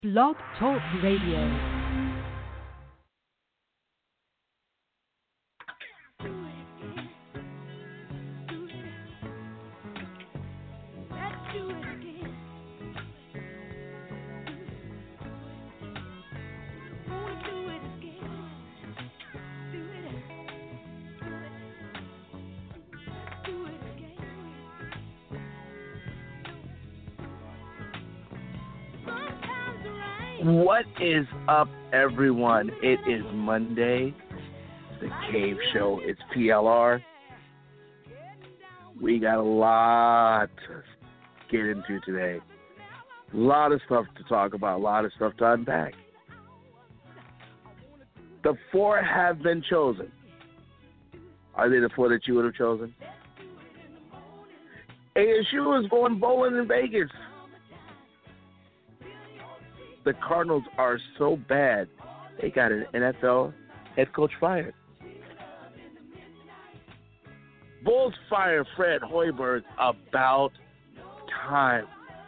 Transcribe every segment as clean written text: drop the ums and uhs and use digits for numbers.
Blog Talk Radio. What is up, everyone? It is Monday, the Cave Show. It's PLR. We got a lot to get into today. A lot of stuff to talk about, a lot of stuff to unpack. The four have been chosen. Are they the four that you would have chosen? ASU is going bowling in Vegas. The Cardinals are so bad, they got an NFL head coach fired. Bulls fire Fred Hoiberg about time.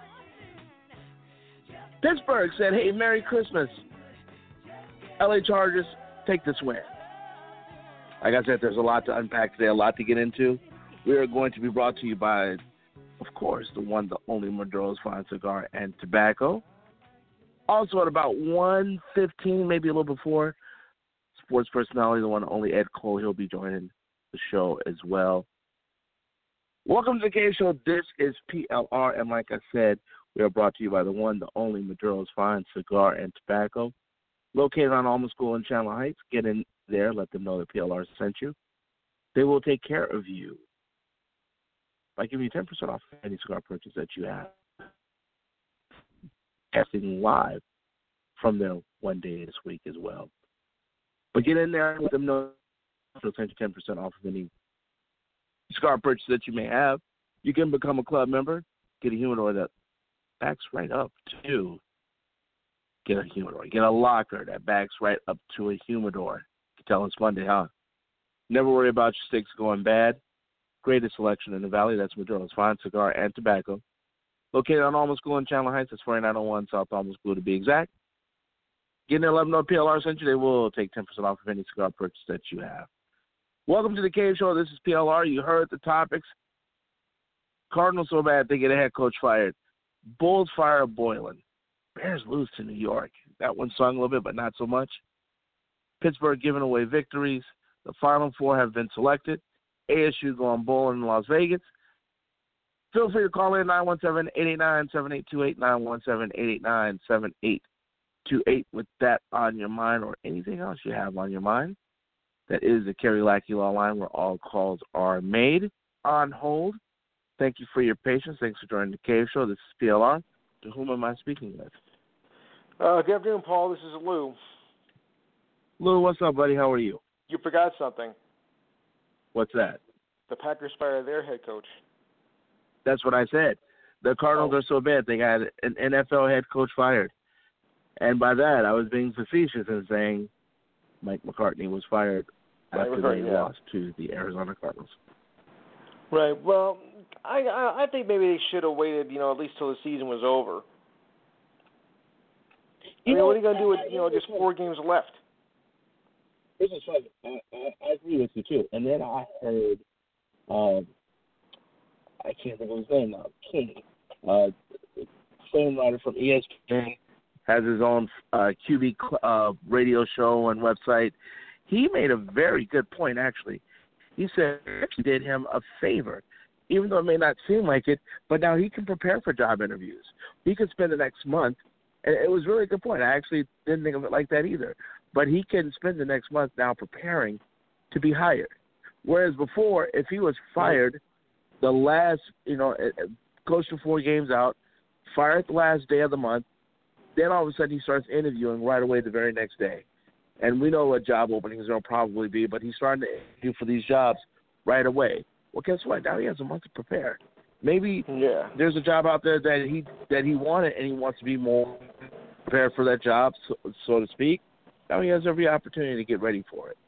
Pittsburgh said, hey, Merry Christmas. LA Chargers, take this win. Like I said, there's a lot to unpack today, a lot to get into. We are going to be brought to you by, of course, the one, the only Maduro's Fine Cigar and Tobacco. Also at about 1:15, maybe a little before, sports personality, the one and only Ed Cole, he'll be joining the show as well. Welcome to the Cave Show. This is PLR, and like I said, we are brought to you by the one, the only Maduro's Fine Cigar and Tobacco. Located on Alma School in Chandler Heights. Get in there, let them know that PLR sent you. They will take care of you by giving you 10% off any cigar purchase that you have. Casting live from there one day this week as well. But get in there and let them know they'll send you 10% off of any cigar purchase that you may have. You can become a club member, get a humidor that backs right up to get a humidor. Get a locker that backs right up to a humidor. You can tell it's Monday, huh? Never worry about your sticks going bad. Greatest selection in the Valley. That's Maduro's Fine Cigar and Tobacco. Located on Alma School in Chandler Heights. It's 4901 South Alma School to be exact. Get in there, let them know PLR sent you. They will take 10% off of any cigar purchase that you have. Welcome to the Cave Show. This is PLR. You heard the topics. Cardinals so bad they get a head coach fired. Bulls fire Boylan. Bears lose to New York. That one sung a little bit, but not so much. Pittsburgh giving away victories. The final four have been selected. ASU going bowling in Las Vegas. Feel free to call in 917-889-7828, 917-889-7828 with that on your mind or anything else you have on your mind. That is the Kerry Lackey Law Line where all calls are made. On hold. Thank you for your patience. Thanks for joining the Cave Show. This is PLR. To whom am I speaking with? Good afternoon, Paul. This is Lou. Lou, what's up, buddy? How are you? You forgot something. What's that? The Packers fired their head coach. That's what I said. The Cardinals are so bad they got an NFL head coach fired. And by that, I was being facetious and saying Mike McCartney was fired after they lost to the Arizona Cardinals. Right. Well, I think maybe they should have waited, at least till the season was over. What are you going to do with, just 4 games left? This is funny. I agree with you, too. And then I heard I can't think of his name now. King, film writer from ESPN, has his own QB radio show and website. He made a very good point, actually. He said it actually did him a favor, even though it may not seem like it, but now he can prepare for job interviews. He could spend the next month, and it was really a good point. I actually didn't think of it like that either. But he can spend the next month now preparing to be hired. Whereas before, if he was fired the last, coached for 4 games out, fired the last day of the month, then all of a sudden he starts interviewing right away the very next day. And we know what job openings there'll probably be, but he's starting to interview for these jobs right away. Well, guess what? Now he has a month to prepare. Maybe there's a job out there that he wanted, and he wants to be more prepared for that job, so to speak. Now he has every opportunity to get ready for it.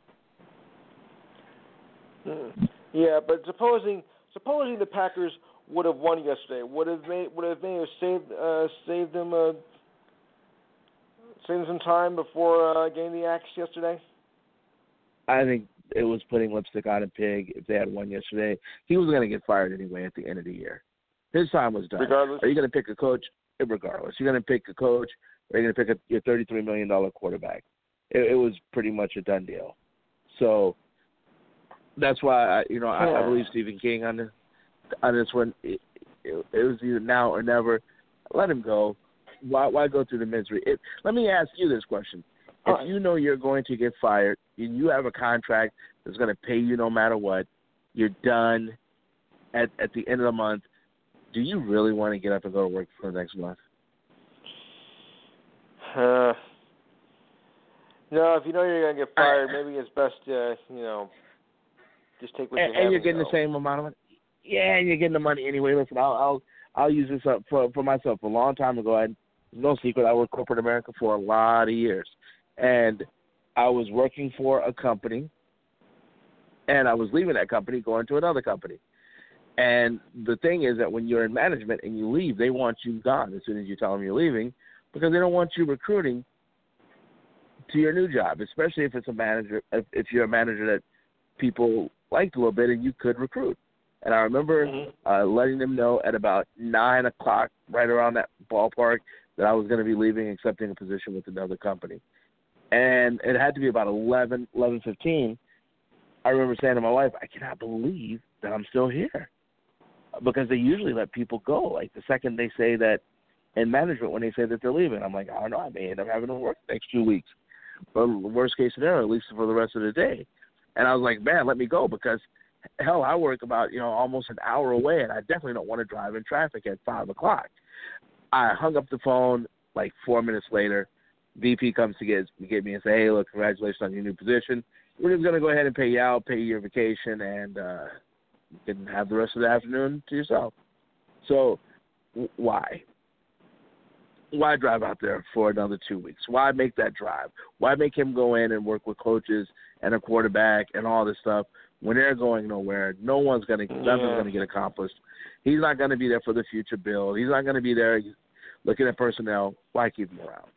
Yeah, but supposing the Packers would have won yesterday, would have saved them saving some time before getting the axe yesterday? I think it was putting lipstick on a pig if they had won yesterday. He was going to get fired anyway at the end of the year. His time was done. Regardless? Are you going to pick a coach? Regardless. You're going to pick a coach, or you're going to pick your $33 million quarterback. It was pretty much a done deal. So that's why, I believe Stephen King on this one. It was either now or never. Let him go. Why go through the misery? Let me ask you this question. If you know you're going to get fired and you have a contract that's going to pay you no matter what, you're done at the end of the month, do you really want to get up and go to work for the next month? No, if you know you're going to get fired, maybe it's best to, just take what you have. And you're getting the same amount of money? Yeah, and you're getting the money anyway. Listen, I'll use this up for myself. A long time ago, it's no secret, I worked corporate America for a lot of years. And I was working for a company, and I was leaving that company, going to another company. And the thing is that when you're in management and you leave, they want you gone as soon as you tell them you're leaving, because they don't want you recruiting to your new job, especially if it's a manager, if you're a manager that people liked a little bit and you could recruit. And I remember letting them know at about 9 o'clock, right around that ballpark, that I was going to be leaving, accepting a position with another company. And it had to be about 11:15. I remember saying to my wife, I cannot believe that I'm still here. Because they usually let people go. Like the second they say that in management, when they say that they're leaving, I'm like, I don't know, I may end up having to work the next 2 weeks. But worst case scenario, at least for the rest of the day. And I was like, man, let me go, because hell, I work about, almost an hour away, and I definitely don't want to drive in traffic at 5 o'clock. I hung up the phone like 4 minutes later. VP comes to get me and say, hey, look, congratulations on your new position. We're just going to go ahead and pay you out, pay you your vacation, and you can have the rest of the afternoon to yourself. So why? Why drive out there for another 2 weeks? Why make that drive? Why make him go in and work with coaches and a quarterback and all this stuff when they're going nowhere? Nothing's going to get accomplished. He's not going to be there for the future build. He's not going to be there looking at personnel. Why keep him around?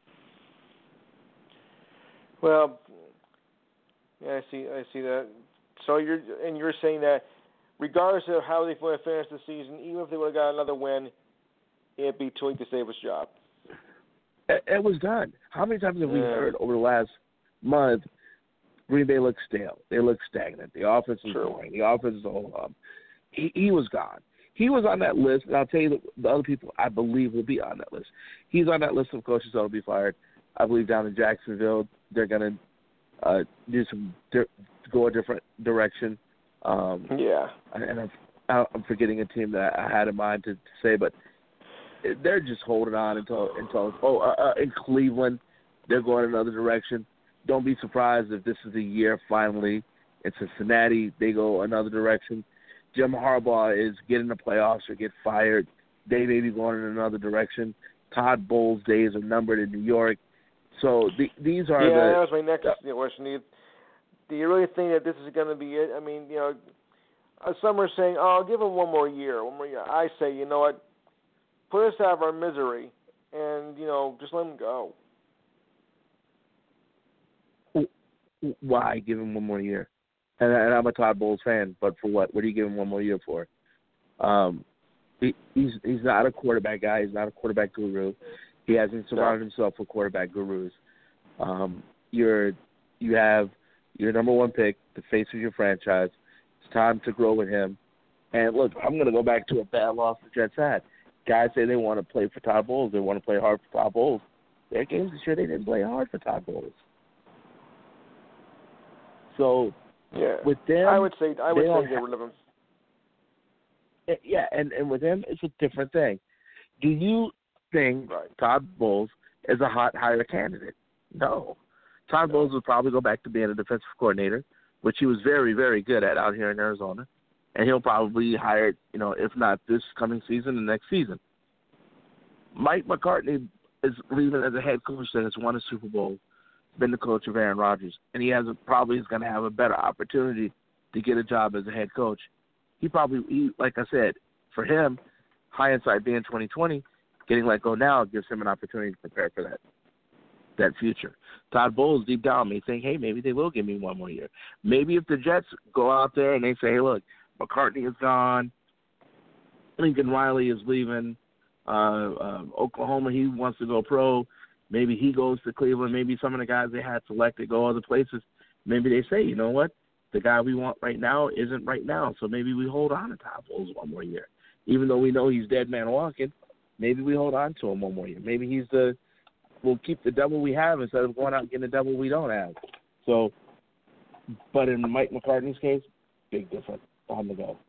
Well, yeah, I see that. So you're saying that regardless of how they want to finish the season, even if they would have got another win, it'd be Twink to save his job. It was done. How many times have we heard over the last month, Green Bay looks stale. They look stagnant. The offense is boring. The offense is a whole hub. He was gone. He was on that list, and I'll tell you the other people I believe will be on that list. He's on that list of coaches that will be fired. I believe down in Jacksonville they're going to go a different direction. And I'm forgetting a team that I had in mind to say, but they're just holding on until in Cleveland they're going another direction. Don't be surprised if this is the year finally in Cincinnati they go another direction. Jim Harbaugh is getting the playoffs or get fired. They may be going in another direction. Todd Bowles' days are numbered in New York. So these are that was my next question. Do you really think that this is going to be it? I mean, some are saying, I'll give him one more year. I say, you know what, put us out of our misery and, just let him go. Why give him one more year? And I'm a Todd Bowles fan, but for what? What do you give him one more year for? He's not a quarterback guy. He's not a quarterback guru. He hasn't surrounded himself with quarterback gurus. You have your number one pick, the face of your franchise. It's time to grow with him. And look, I'm going to go back to a bad loss the Jets had. Guys say they want to play for Todd Bowles. They want to play hard for Todd Bowles. Their games this year, they didn't play hard for Todd Bowles. So with them, I would say get rid of him. Yeah, and with him, it's a different thing. Do you think Todd Bowles is a hot hire candidate? No. Todd Bowles would probably go back to being a defensive coordinator, which he was very, very good at out here in Arizona. And he'll probably be hired, if not this coming season, the next season. Mike McCartney is leaving as a head coach that has won a Super Bowl, been the coach of Aaron Rodgers, and he probably is going to have a better opportunity to get a job as a head coach. He like I said, for him, hindsight being 2020, getting let go now gives him an opportunity to prepare for that. that future. Todd Bowles deep down may think, hey, maybe they will give me one more year. Maybe if the Jets go out there and they say, hey, look, McCartney is gone, Lincoln Riley is leaving, Oklahoma, he wants to go pro, maybe he goes to Cleveland, maybe some of the guys they had selected go other places. Maybe they say, you know what, the guy we want right now isn't right now, so maybe we hold on to Todd Bowles one more year. Even though we know he's dead man walking, maybe we hold on to him one more year. Maybe we'll keep the double we have instead of going out and getting the double we don't have. So, but in Mike McCartney's case, big difference on the go.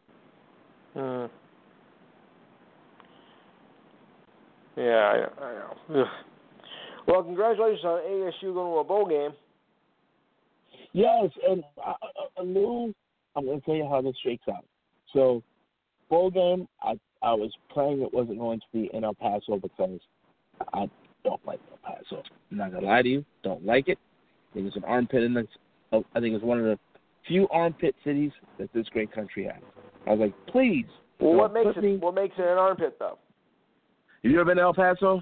Yeah, I know. Ugh. Well, congratulations on ASU going to a bowl game. Yes, and Lou, I'm going to tell you how this shakes out. So, bowl game, I was praying it wasn't going to be in El Paso because I don't like El Paso. I'm not going to lie to you. Don't like it. I think it's an armpit I think it's one of the few armpit cities that this great country has. I was like, please. Well, what makes it an armpit, though? Have you ever been to El Paso?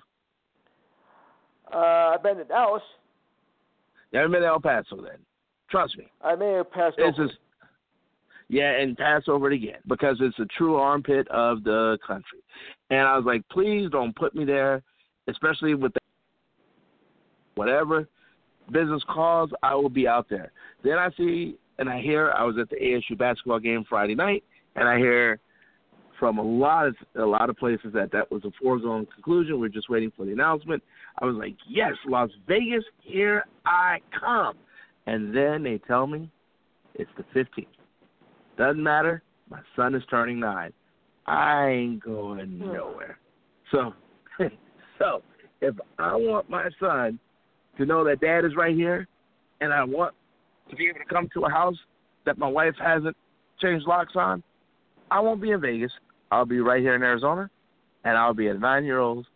I've been to Dallas. You haven't been to El Paso then. Trust me. I may have passed over. And pass over it again because it's a true armpit of the country. And I was like, please don't put me there, especially with whatever business calls, I will be out there. Then I see and I hear, I was at the ASU basketball game Friday night, and I hear from a lot of places that was a foregone conclusion. We're just waiting for the announcement. I was like, yes, Las Vegas, here I come. And then they tell me it's the 15th. Doesn't matter. My son is turning 9. I ain't going nowhere. So if I want my son to know that dad is right here, and I want to be able to come to a house that my wife hasn't changed locks on, I won't be in Vegas. I'll be right here in Arizona, and I'll be a 9-year-old.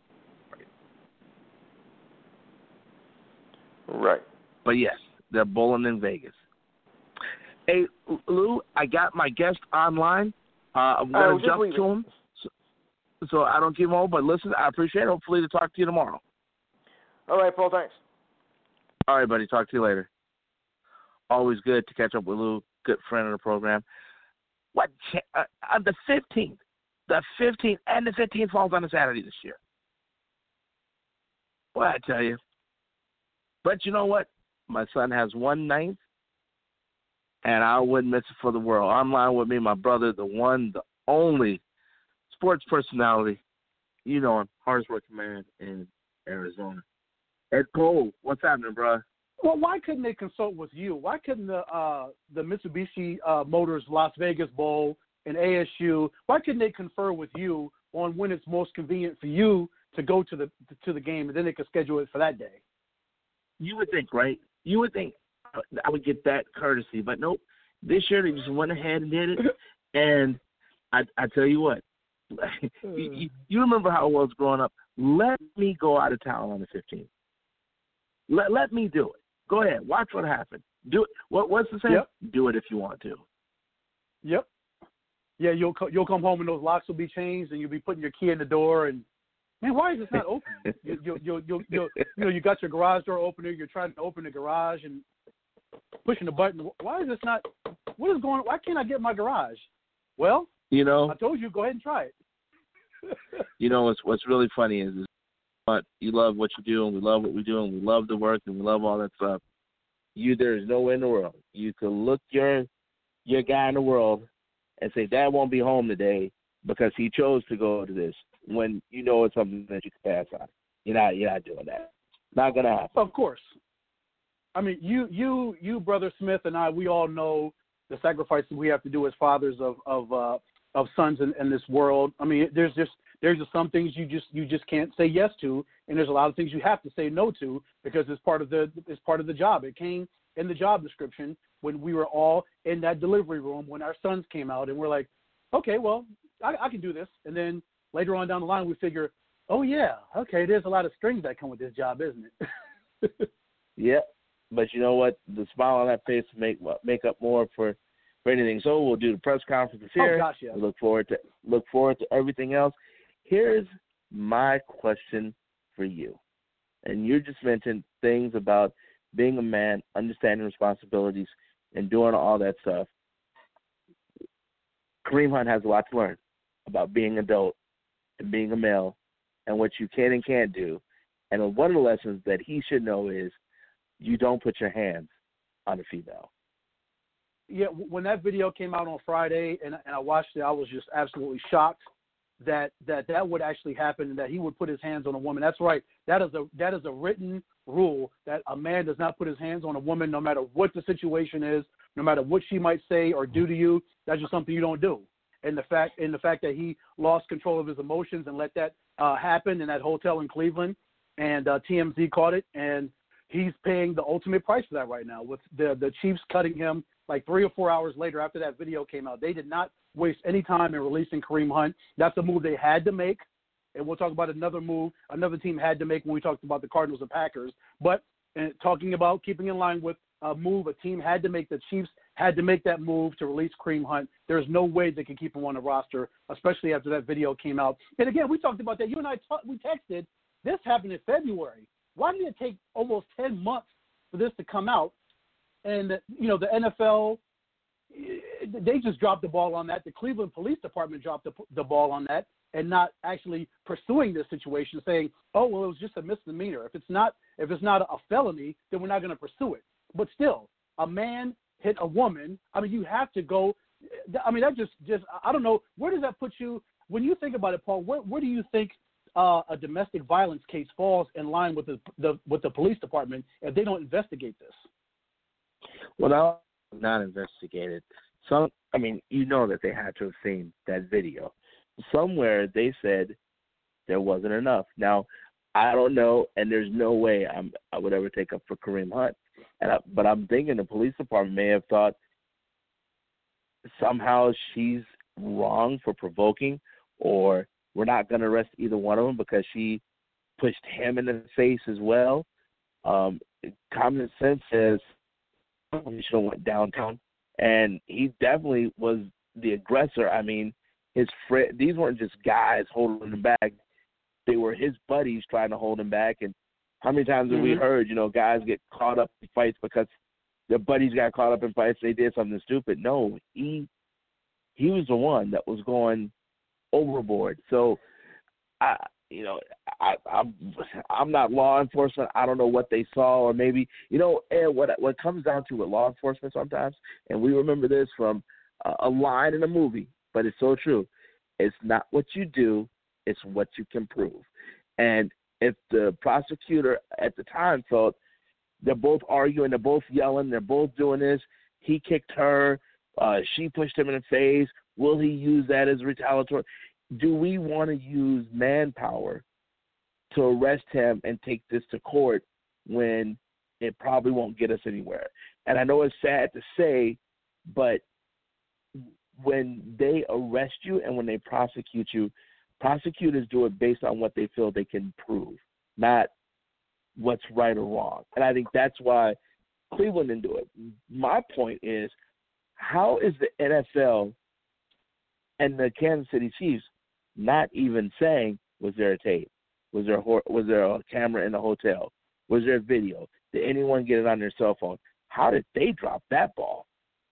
Right. But yes, they're bowling in Vegas. Hey, Lou, I got my guest online. I'm going to jump to him so I don't keep him home. But listen, I appreciate it. Hopefully to talk to you tomorrow. All right, Paul, thanks. All right, buddy. Talk to you later. Always good to catch up with Lou, good friend of the program. What? On the 15th. The 15th, and the 15th falls on a Saturday this year. Well, I tell you. But you know what? My son has 1/9, and I wouldn't miss it for the world. Online with me, my brother, the one, the only sports personality. You know him, hardest working man in Arizona. Ed Cole, what's happening, bro? Well, why couldn't they consult with you? Why couldn't the Mitsubishi Motors Las Vegas Bowl and ASU, why couldn't they confer with you on when it's most convenient for you to go to the game, and then they could schedule it for that day? You would think, right? You would think I would get that courtesy, but nope. This year they just went ahead and did it, and I tell you what, you remember how it was growing up. Let me go out of town on the 15th. Let me do it. Go ahead. Watch what happens. Do it. What's the saying? Yep. Do it if you want to. Yep. Yeah, you'll come home and those locks will be changed, and you'll be putting your key in the door. And man, why is this not open? You got your garage door opener. You're trying to open the garage and pushing the button. Why is this not? What is going on? Why can't I get my garage? Well, I told you, go ahead and try it. What's really funny is but you love what you do, and we love what we do, and we love the work, and we love all that stuff. There's no way in the world you could look your guy in the world and say, Dad won't be home today because he chose to go to this, when it's something that you can pass on. You're not doing that. Not going to happen. Of course. I mean, you, Brother Smith, and I, we all know the sacrifices we have to do as fathers of sons in this world. I mean, there's just some things you just can't say yes to, and there's a lot of things you have to say no to because it's part of the job. It came in the job description when we were all in that delivery room when our sons came out, and we're like, okay, well, I can do this. And then later on down the line, we figure, oh yeah, okay, there's a lot of strings that come with this job, isn't it? Yeah, but you know what? The smile on that face make up more for anything. So we'll do the press conference here. Oh gosh, yeah. Look forward to everything else. Here's my question for you. and you just mentioned things about being a man, understanding responsibilities, and doing all that stuff. Kareem Hunt has a lot to learn about being an adult and being a male and what you can and can't do. And one of the lessons that he should know is you don't put your hands on a female. Yeah, when that video came out on Friday and I watched it, I was just absolutely shocked that would actually happen and that he would put his hands on a woman. That's right. That is a written rule that a man does not put his hands on a woman no matter what the situation is, no matter what she might say or do to you. That's just something you don't do. And the fact that he lost control of his emotions and let that happen in that hotel in Cleveland, and TMZ caught it, and he's paying the ultimate price for that right now with the Chiefs cutting him like 3 or 4 hours later after that video came out. They did not waste any time in releasing Kareem Hunt. That's a move they had to make, and we'll talk about another move another team had to make when we talked about the Cardinals and Packers. But talking about keeping in line with a move a team had to make, the Chiefs had to make that move to release Kareem Hunt. There's no way they can keep him on the roster, especially after that video came out. And again, we talked about that. You and I we texted. This happened in February. Why did it take almost 10 months for this to come out? And, you know, the NFL, they just dropped the ball on that. The Cleveland Police Department dropped the ball on that and not actually pursuing this situation, saying, oh, well, it was just a misdemeanor. If it's not a felony, then we're not going to pursue it. But still, a man hit a woman. I mean, you have to go. I mean, that just I don't know. Where does that put you? When you think about it, Paul, where do you think a domestic violence case falls in line with the police department if they don't investigate this? Well, not investigated. I mean, you know that they had to have seen that video. Somewhere they said there wasn't enough. Now, I don't know, and there's no way I would ever take up for Kareem Hunt. But I'm thinking the police department may have thought somehow she's wrong for provoking, or we're not going to arrest either one of them because she pushed him in the face as well. Common sense says he should have went downtown, and he definitely was the aggressor. I mean, his friend, these weren't just guys holding him back. They were his buddies trying to hold him back. And how many times have we heard, you know, guys get caught up in fights because their buddies got caught up in fights, they did something stupid? No, he was the one that was going overboard. So, I'm not law enforcement. I don't know what they saw, or maybe, you know, and what comes down to with law enforcement sometimes, and we remember this from a line in a movie, but it's so true. It's not what you do, it's what you can prove. And if the prosecutor at the time felt they're both arguing, they're both yelling, they're both doing this, he kicked her, she pushed him in the face, will he use that as retaliatory? Do we want to use manpower to arrest him and take this to court when it probably won't get us anywhere? And I know it's sad to say, but when they arrest you and when they prosecute you, prosecutors do it based on what they feel they can prove, not what's right or wrong. And I think that's why Cleveland didn't do it. My point is, how is the NFL and the Kansas City Chiefs not even saying, was there a tape? Was there a camera in the hotel? Was there a video? Did anyone get it on their cell phone? How did they drop that ball?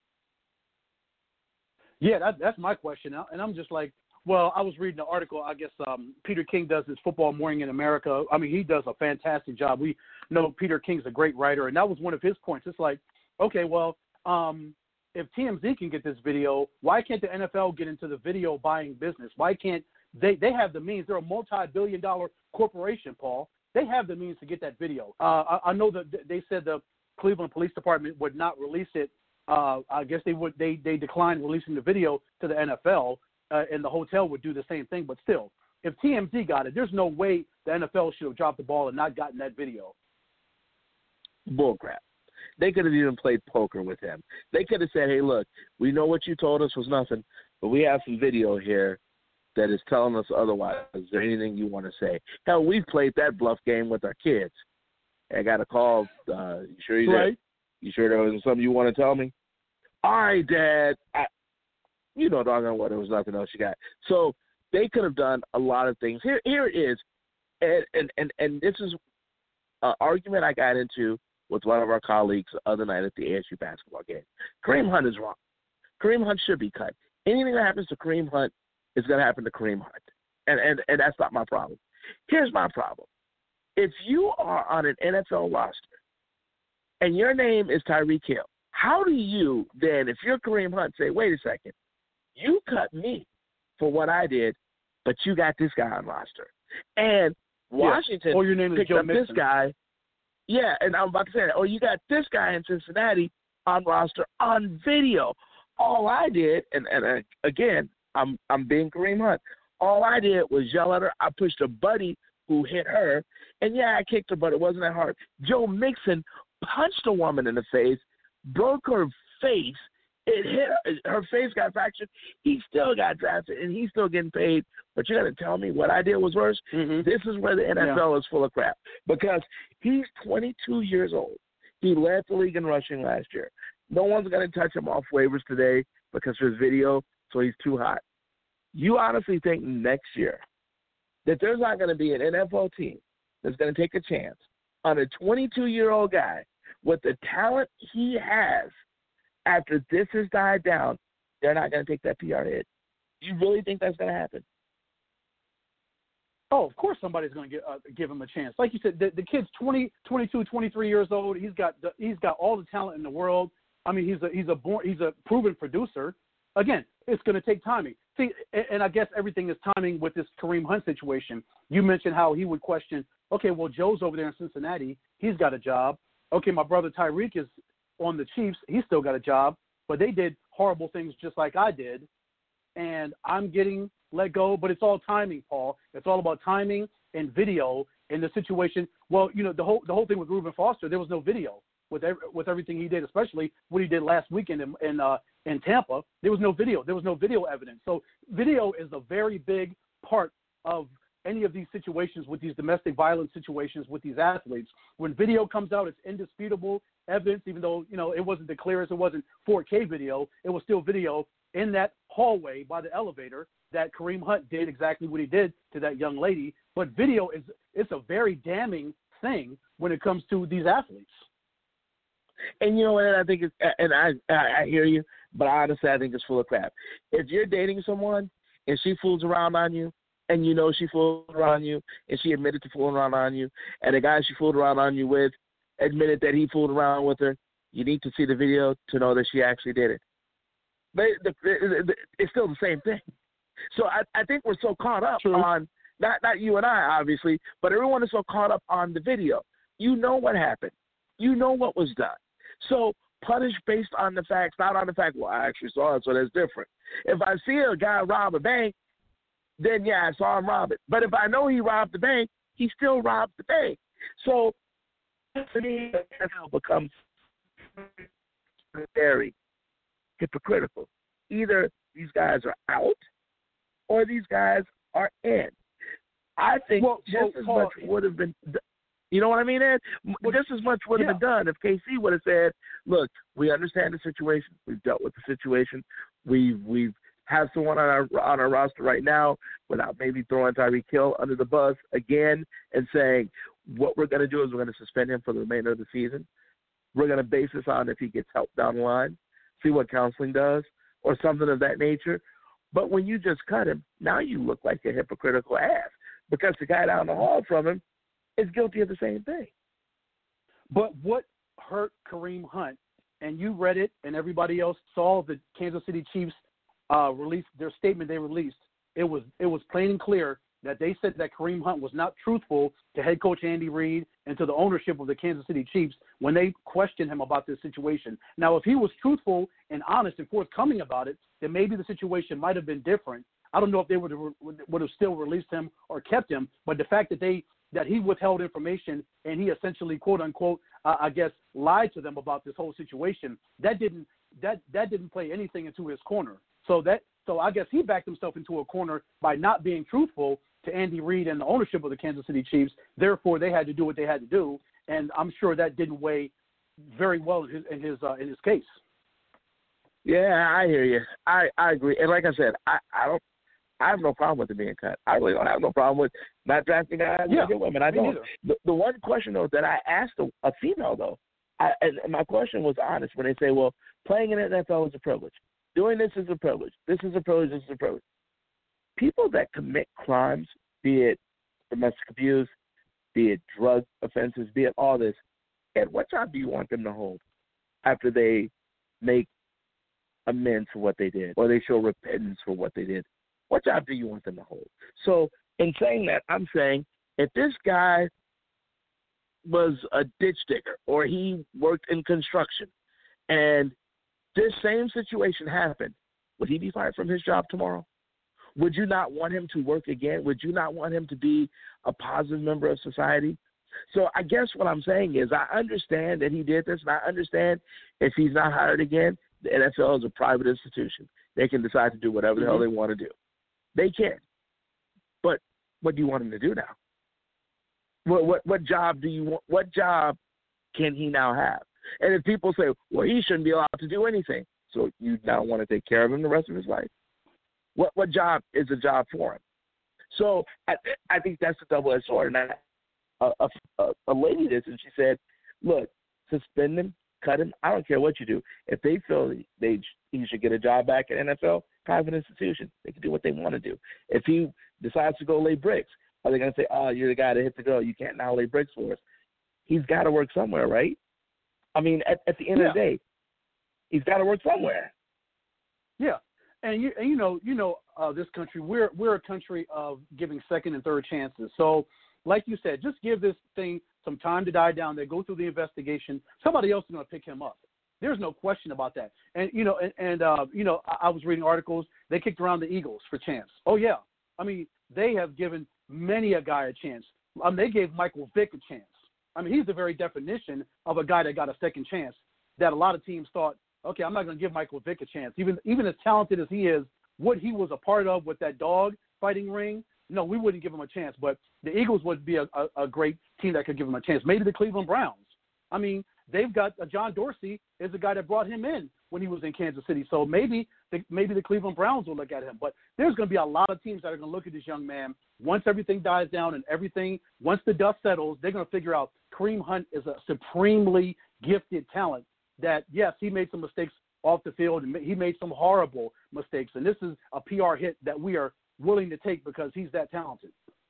Yeah, that's my question. And I'm just like, well, I was reading an article. I guess Peter King does his Football Morning in America. I mean, he does a fantastic job. We know Peter King's a great writer, and that was one of his points. It's like, okay, well, if TMZ can get this video, why can't the NFL get into the video buying business? Why can't they have the means? They're a multi-billion-dollar corporation, Paul. They have the means to get that video. I know that they said the Cleveland Police Department would not release it. I guess they declined releasing the video to the NFL, and the hotel would do the same thing. But still, if TMZ got it, there's no way the NFL should have dropped the ball and not gotten that video. Bullcrap. They could have even played poker with him. They could have said, hey, look, we know what you told us was nothing, but we have some video here that is telling us otherwise. Is there anything you want to say? Hell, we've played that bluff game with our kids. I got a call. You sure you did? You sure there wasn't something you want to tell me? All right, Dad. You know doggone what, there was nothing else you got. So they could have done a lot of things. Here it is. And this is argument I got into with one of our colleagues the other night at the ASU basketball game. Kareem Hunt is wrong. Kareem Hunt should be cut. Anything that happens to Kareem Hunt is going to happen to Kareem Hunt. And that's not my problem. Here's my problem. If you are on an NFL roster and your name is Tyreek Hill, how do you then, if you're Kareem Hunt, say, wait a second, you cut me for what I did, but you got this guy on roster? And Washington or your name is picked Joe up Mixon. this guy. Yeah, and I'm about to say that. Oh, you got this guy in Cincinnati on roster on video. All I did, and again, I'm being Kareem Hunt. All I did was yell at her. I pushed a buddy who hit her, and yeah, I kicked her, but it wasn't that hard. Joe Mixon punched a woman in the face, broke her face. It hit her face, got fractured. He still got drafted, and he's still getting paid. But you're going to tell me what I did was worse? Mm-hmm. This is where the NFL is full of crap, because he's 22 years old. He led the league in rushing last year. No one's going to touch him off waivers today because of his video, so he's too hot. You honestly think next year that there's not going to be an NFL team that's going to take a chance on a 22-year-old guy with the talent he has after this has died down? They're not going to take that PR hit. Do you really think that's going to happen? Oh, of course somebody's going to give him a chance. Like you said, the kid's 20, 22, 23 years old. He's got all the talent in the world. I mean, he's a proven producer. Again, it's going to take timing. See, and I guess everything is timing with this Kareem Hunt situation. You mentioned how he would question, okay, well, Joe's over there in Cincinnati. He's got a job. Okay, my brother Tyreek is on the Chiefs. He's still got a job. But they did horrible things just like I did. And I'm getting let go. But it's all timing, Paul. It's all about timing and video in the situation. Well, you know, the whole thing with Reuben Foster, there was no video with everything he did, especially what he did last weekend in Tampa. There was no video. There was no video evidence. So video is a very big part of any of these situations with these domestic violence situations with these athletes. When video comes out, it's indisputable evidence, even though, you know, it wasn't the clearest, it wasn't 4K video. It was still video in that hallway by the elevator that Kareem Hunt did exactly what he did to that young lady. But video it's a very damning thing when it comes to these athletes. And you know what I think is, and I hear you, but honestly I think it's full of crap. If you're dating someone and she fools around on you, and you know she fooled around on you, and she admitted to fooling around on you, and the guy she fooled around on you with admitted that he fooled around with her, you need to see the video to know that she actually did it. But it's still the same thing. So I think we're so caught up on, not you and I, obviously, but everyone is so caught up on the video. You know what happened. You know what was done. So punish based on the facts, not on the fact, well, I actually saw it, so that's different. If I see a guy rob a bank, then, yeah, I saw him rob it. But if I know he robbed the bank, he still robbed the bank. So to me, it becomes very hypocritical. Either these guys are out or these guys are in. I think just as much would have been, you know what I mean, Ed? Just as much would have been done if KC would have said, look, we understand the situation. We've dealt with the situation. We've have someone on our roster right now without maybe throwing Tyreek Hill under the bus again and saying what we're going to do is we're going to suspend him for the remainder of the season. We're going to base this on if he gets help down the line, see what counseling does or something of that nature. But when you just cut him, now you look like a hypocritical ass because the guy down the hall from him is guilty of the same thing. But what hurt Kareem Hunt, and you read it and everybody else saw the Kansas City Chiefs released their statement they released, it was plain and clear that they said that Kareem Hunt was not truthful to head coach Andy Reid and to the ownership of the Kansas City Chiefs when they questioned him about this situation. Now, if he was truthful and honest and forthcoming about it, then maybe the situation might have been different. I don't know if they would have still released him or kept him, but the fact that he withheld information and he essentially, quote unquote, I guess, lied to them about this whole situation, that didn't play anything into his corner. So I guess he backed himself into a corner by not being truthful to Andy Reid and the ownership of the Kansas City Chiefs. Therefore, they had to do what they had to do, and I'm sure that didn't weigh very well in his case. Yeah, I hear you. I agree, and like I said, I I have no problem with it being cut. I really don't have no problem with not drafting guys and get women. I don't. The one question, though, that I asked a female, though, and my question was honest when they say, well, playing in the NFL is a privilege. Doing this is a privilege. This is a privilege. This is a privilege. People that commit crimes, be it domestic abuse, be it drug offenses, be it all this, and what job do you want them to hold after they make amends for what they did or they show repentance for what they did? What job do you want them to hold? So in saying that, I'm saying if this guy was a ditch digger or he worked in construction and this same situation happened, would he be fired from his job tomorrow? Would you not want him to work again? Would you not want him to be a positive member of society? So I guess what I'm saying is I understand that he did this, and I understand if he's not hired again, the NFL is a private institution. They can decide to do whatever the hell they want to do. They can. But what do you want him to do now? What job do you want? What job can he now have? And if people say, well, he shouldn't be allowed to do anything, so you now want to take care of him the rest of his life? What job is a job for him? So I think that's a double-edged sword. And a lady did, and she said, look, suspend him, cut him. I don't care what you do. If they feel he should get a job back at NFL, private institution, they can do what they want to do. If he decides to go lay bricks, are they going to say, oh, you're the guy that hit the girl, you can't now lay bricks for us? He's got to work somewhere, right? I mean, at the end of the day, he's got to work somewhere. Yeah. And you know, this country, we're a country of giving second and third chances. So, like you said, just give this thing some time to die down. They go through the investigation. Somebody else is going to pick him up. There's no question about that. And I was reading articles. They kicked around the Eagles for chance. Oh yeah, I mean, they have given many a guy a chance. They gave Michael Vick a chance. I mean, he's the very definition of a guy that got a second chance. That a lot of teams thought, okay, I'm not going to give Michael Vick a chance. Even as talented as he is, what he was a part of with that dog fighting ring, no, we wouldn't give him a chance. But the Eagles would be a great team that could give him a chance. Maybe the Cleveland Browns. I mean, they've got John Dorsey is the guy that brought him in when he was in Kansas City. So maybe the Cleveland Browns will look at him. But there's going to be a lot of teams that are going to look at this young man once everything dies down and once the dust settles, they're going to figure out Kareem Hunt is a supremely gifted talent. That, yes, he made some mistakes off the field, and he made some horrible mistakes. And this is a PR hit that we are willing to take because he's that talented.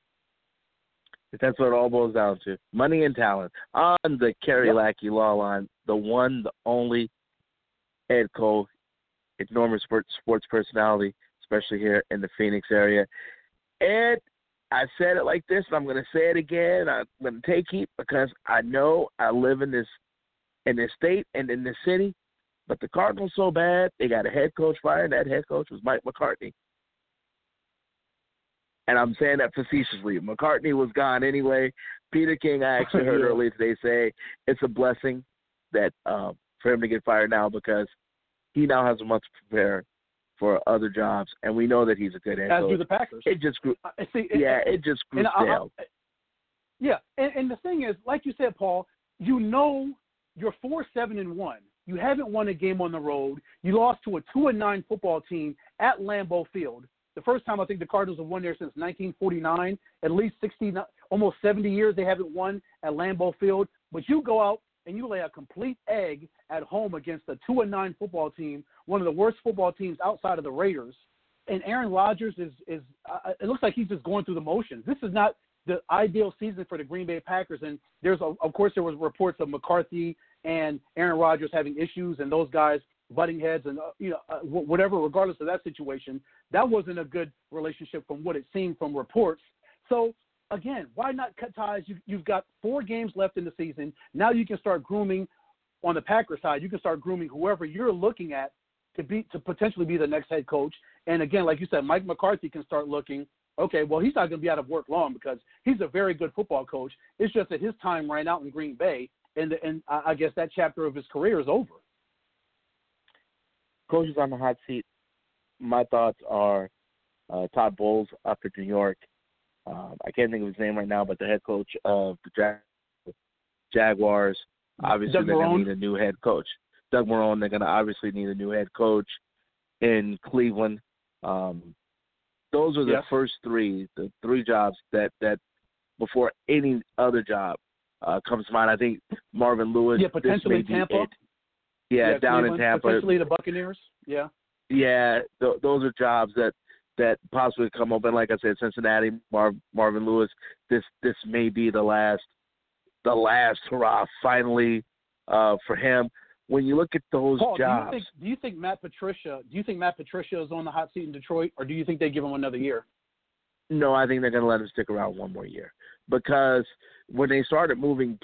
That's what it all boils down to, money and talent. On the Kerry Lackey Law Line, the one, the only Ed Cole, enormous sports personality, especially here in the Phoenix area. Ed, I said it like this, and I'm going to say it again. I'm going to take heat because I know I live in this state and in this city, but the Cardinals so bad, they got a head coach fired. That head coach was Mike McCarthy. And I'm saying that facetiously. McCartney was gone anyway. Peter King, I actually heard earlier today say it's a blessing that for him to get fired now because he now has a month to prepare for other jobs, and we know that he's a good head coach. As do the Packers. It just grew. It just grew stale. And the thing is, like you said, Paul, you know you're 4-7-1. You haven't won a game on the road. You lost to a 2-9 football team at Lambeau Field. The first time I think the Cardinals have won there since 1949. At least 60, almost 70 years they haven't won at Lambeau Field. But you go out and you lay a complete egg at home against a 2-9 football team, one of the worst football teams outside of the Raiders. And Aaron Rodgers is it looks like he's just going through the motions. This is not the ideal season for the Green Bay Packers. And of course, there was reports of McCarthy and Aaron Rodgers having issues and those guys butting heads and, whatever, regardless of that situation. That wasn't a good relationship from what it seemed from reports. So, again, why not cut ties? You've got 4 games left in the season. Now you can start grooming on the Packers side. You can start grooming whoever you're looking at to potentially be the next head coach. And, again, like you said, Mike McCarthy can start looking, okay, well, he's not going to be out of work long because he's a very good football coach. It's just that his time ran out in Green Bay, and I guess that chapter of his career is over. Coaches on the hot seat, my thoughts are Todd Bowles up in New York. I can't think of his name right now, but the head coach of the Jaguars. Obviously, they're going to need a new head coach. Doug Marrone, they're going to obviously need a new head coach in Cleveland. those are the Yes. first three jobs that before any other job comes to mind. I think Marvin Lewis. Yeah, potentially this may Tampa. Be it. Yeah, down Cleveland, in Tampa. Potentially the Buccaneers. Yeah. Yeah, those are jobs that possibly come up. And like I said, Cincinnati, Marvin Lewis. This may be the last hurrah finally for him. When you look at those Paul, jobs, do you think Matt Patricia is on the hot seat in Detroit, or do you think they give him another year? No, I think they're going to let him stick around one more year, because when they started moving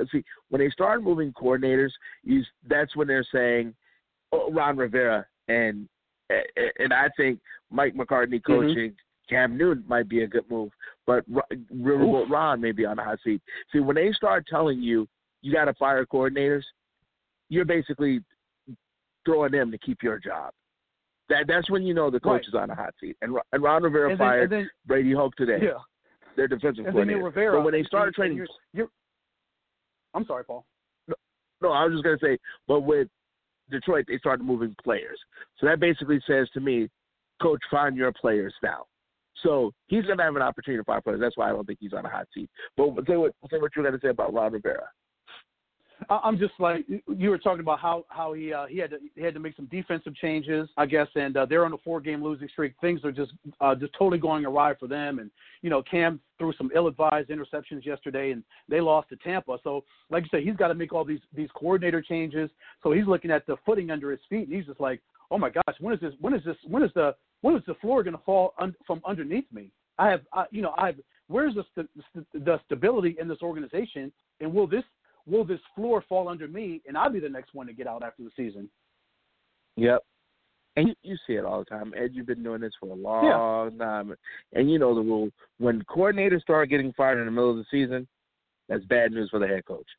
coordinators, that's when they're saying, Ron Rivera and I think Mike McCartney coaching Cam Newton might be a good move, but Riverboat Ron may be on the hot seat. See, when they start telling you got to fire coordinators, you're basically throwing them to keep your job. That's when you know the coach is on the hot seat. And Ron Rivera fired Brady Hoke today. Yeah. Their defensive and coordinator. Then Rivera, but when they started training, I'm sorry, Paul. No, I was just going to say, but with Detroit, they started moving players. So that basically says to me, Coach, find your players now. So he's going to have an opportunity to find players. That's why I don't think he's on a hot seat. But say what you're going to say about Ron Rivera. I'm just like you were talking about how he had to make some defensive changes, I guess, and they're on a 4-game losing streak. Things are just totally going awry for them, and Cam threw some ill-advised interceptions yesterday, and they lost to Tampa. So, like you said, he's got to make all these coordinator changes. So he's looking at the footing under his feet, and he's just like, oh my gosh, when is the floor going to fall from underneath me? Where's the stability in this organization, and will this floor fall under me, and I'll be the next one to get out after the season? Yep. And you see it all the time. Ed, you've been doing this for a long time. And you know the rule. When coordinators start getting fired in the middle of the season, that's bad news for the head coach.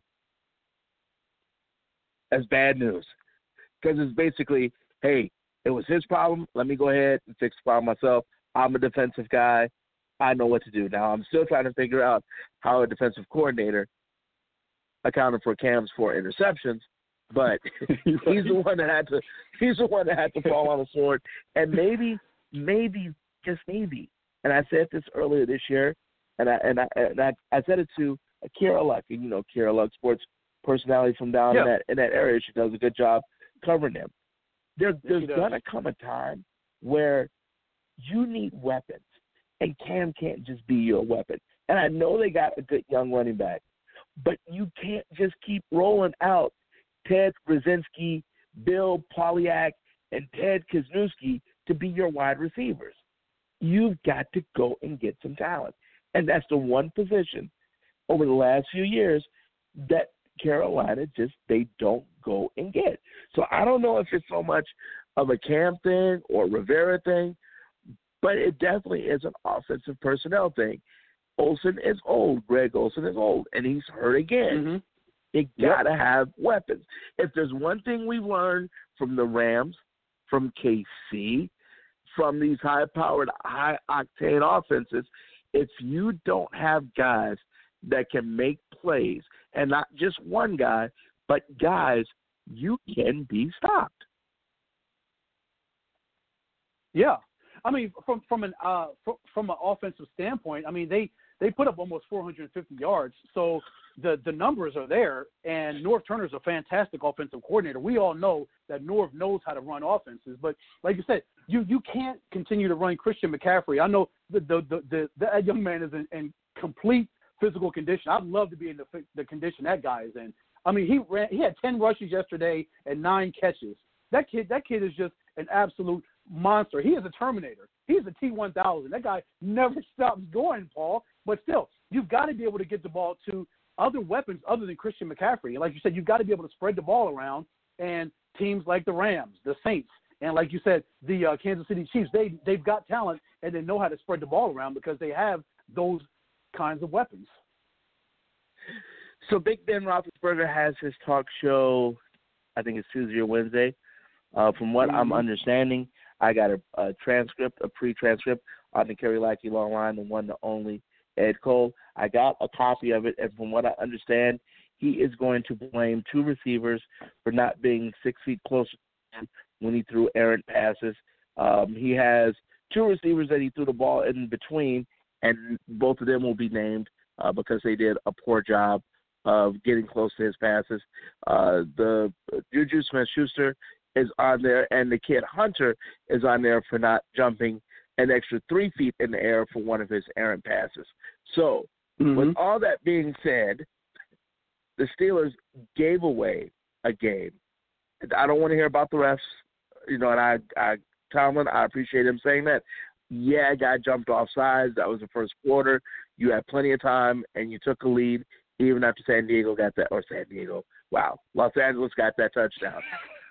That's bad news. Because it's basically, hey, it was his problem. Let me go ahead and fix the problem myself. I'm a defensive guy. I know what to do. Now, I'm still trying to figure out how a defensive coordinator accounted for Cam's 4 interceptions, but he's the one that had to fall on the sword. And maybe, just maybe. And I said this earlier this year, and I said it to Kira Luck, and Kira Luck, sports personality from down in that area. She does a good job covering them. There's gonna come a time where you need weapons, and Cam can't just be your weapon. And I know they got a good young running back, but you can't just keep rolling out Ted Brzezinski, Bill Poliak, and Ted Wisniewski to be your wide receivers. You've got to go and get some talent. And that's the one position over the last few years that Carolina they don't go and get. So I don't know if it's so much of a Cam thing or Rivera thing, but it definitely is an offensive personnel thing. Olsen is old. Greg Olsen is old, and he's hurt again. You got to have weapons. If there's one thing we've learned from the Rams, from KC, from these high-powered, high-octane offenses, if you don't have guys that can make plays, and not just one guy, but guys, you can be stopped. Yeah. I mean, from an offensive standpoint, I mean, they put up almost 450 yards, so the numbers are there. And Norv Turner's a fantastic offensive coordinator. We all know that Norv knows how to run offenses, but like you said, you can't continue to run Christian McCaffrey. I know that young man is in complete physical condition. I'd love to be in the condition that guy is in. I mean, he had 10 rushes yesterday and 9 catches. That kid is just an absolute monster. He is a Terminator. He's a T-1000. That guy never stops going, Paul. But still, you've got to be able to get the ball to other weapons other than Christian McCaffrey. Like you said, you've got to be able to spread the ball around. And teams like the Rams, the Saints, and like you said, the Kansas City Chiefs, they've got talent and they know how to spread the ball around because they have those kinds of weapons. So Big Ben Roethlisberger has his talk show, I think it's Tuesday or Wednesday. From what I'm understanding, I got a pre-transcript on the Kerry Lackey Long Line, the one, the only Ed Cole. I got a copy of it, and from what I understand, he is going to blame 2 receivers for not being 6 feet closer when he threw errant passes. He has two receivers that he threw the ball in between, and both of them will be named because they did a poor job of getting close to his passes. The Juju Smith-Schuster is on there, and the kid Hunter is on there for not jumping an extra 3 feet in the air for one of his errant passes. So, with all that being said, the Steelers gave away a game. I don't want to hear about the refs, and Tomlin, I appreciate him saying that. Yeah, I got jumped off sides. That was the first quarter. You had plenty of time, and you took a lead even after Los Angeles got that touchdown.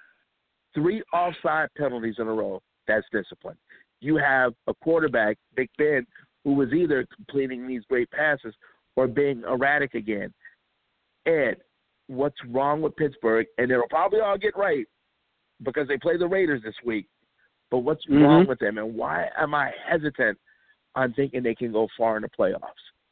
3 offside penalties in a row. That's discipline. You have a quarterback, Big Ben, who was either completing these great passes or being erratic again. Ed, what's wrong with Pittsburgh? And it'll probably all get right because they play the Raiders this week. But what's wrong with them, and why am I hesitant on thinking they can go far in the playoffs?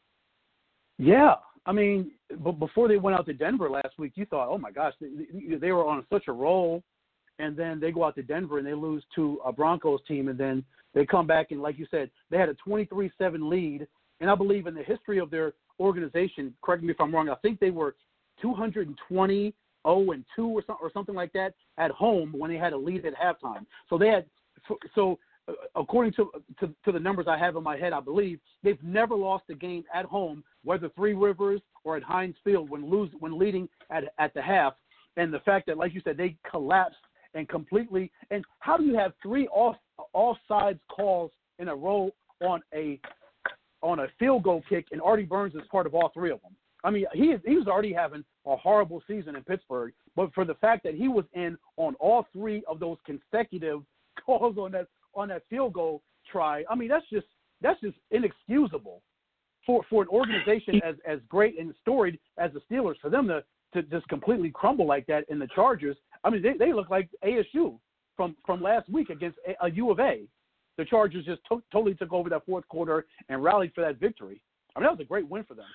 Yeah. I mean, before they went out to Denver last week, you thought, oh, my gosh, they were on such a roll, and then they go out to Denver and they lose to a Broncos team, and then they come back and, like you said, they had a 23-7 lead. And I believe in the history of their organization, correct me if I'm wrong, I think they were 220-0-2 or something like that at home when they had a lead at halftime. So they had according to the numbers I have in my head, I believe they've never lost a game at home, whether Three Rivers or at Heinz Field when leading at the half. And the fact that, like you said, they collapsed and completely. And how do you have 3 offsides calls in a row on a field goal kick, and Artie Burns is part of all 3 of them? I mean, he was already having a horrible season in Pittsburgh, but for the fact that he was in on all 3 of those consecutive calls on that field goal try, I mean, that's just inexcusable for an organization as great and storied as the Steelers, for them to just completely crumble like that in the Chargers. I mean, they look like ASU from last week against a U of A. The Chargers just totally took over that fourth quarter and rallied for that victory. I mean, that was a great win for them.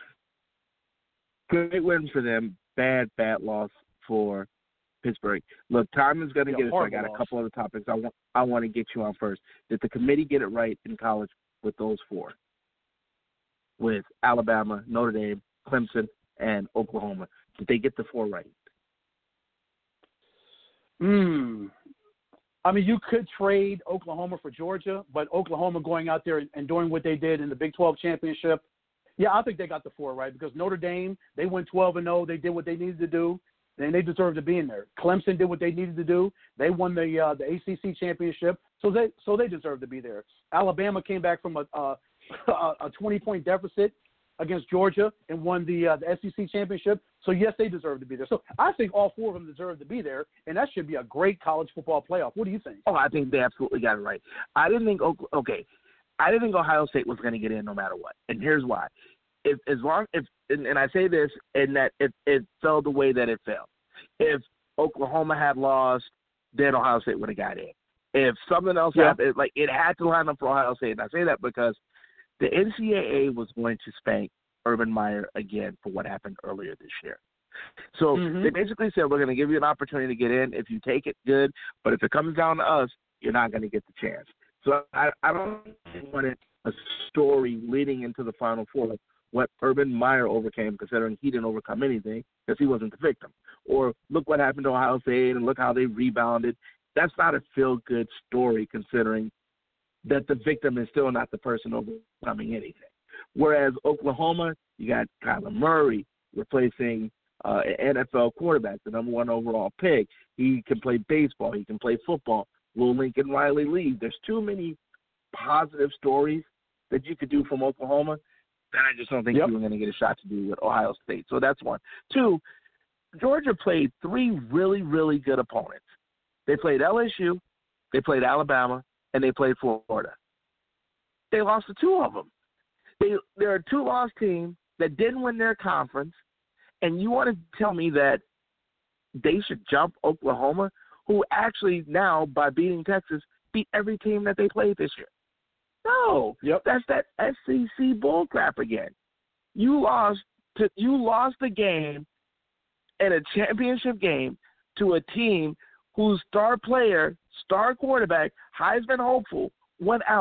Great win for them. Bad loss for Pittsburgh. Look, time is going to get us. I got a couple other topics I want to get you on first. Did the committee get it right in college with those 4? With Alabama, Notre Dame, Clemson, and Oklahoma. Did they get the 4 right? I mean, you could trade Oklahoma for Georgia, but Oklahoma going out there and doing what they did in the Big 12 championship, yeah, I think they got the 4 right, because Notre Dame, they went 12-0. They did what they needed to do, and they deserve to be in there. Clemson did what they needed to do. They won the ACC championship, so they deserve to be there. Alabama came back from a 20-point deficit against Georgia and won the SEC championship. So, yes, they deserve to be there. So, I think all 4 of them deserve to be there, and that should be a great college football playoff. What do you think? Oh, I think they absolutely got it right. I didn't think Ohio State was going to get in no matter what, and here's why. And I say this in that it fell the way that it fell. If Oklahoma had lost, then Ohio State would have got in. If something else happened, like it had to line up for Ohio State, and I say that because the NCAA was going to spank Urban Meyer again for what happened earlier this year. So they basically said, we're going to give you an opportunity to get in. If you take it, good. But if it comes down to us, you're not going to get the chance. So I don't want a story leading into the Final Four what Urban Meyer overcame, considering he didn't overcome anything because he wasn't the victim. Or look what happened to Ohio State and look how they rebounded. That's not a feel-good story, considering that the victim is still not the person overcoming anything. Whereas Oklahoma, you got Kyler Murray replacing an NFL quarterback, the number 1 overall pick. He can play baseball. He can play football. Will Lincoln Riley leave? There's too many positive stories that you could do from Oklahoma that I just don't think you were going to get a shot to do with Ohio State. So that's 1. 2, Georgia played 3 really, really good opponents. They played LSU, they played Alabama, and they played Florida. They lost to 2 of them. They're a 2-loss team that didn't win their conference, and you want to tell me that they should jump Oklahoma, who actually now, by beating Texas, beat every team that they played this year? No. That's that SEC bullcrap again. You lost the game in a championship game to a team whose star player, star quarterback, Heisman hopeful, went out